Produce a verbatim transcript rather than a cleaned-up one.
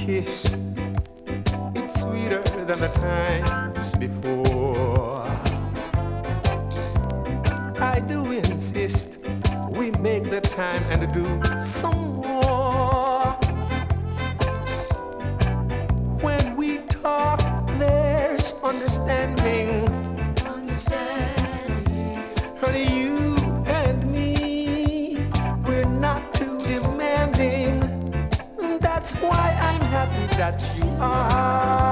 kiss, it's sweeter than the times before. I do insist we make the time and do some more. When we talk, there's understanding. Understanding. Honey, you and me, we're not too demanding. That's why I'm happy that you are.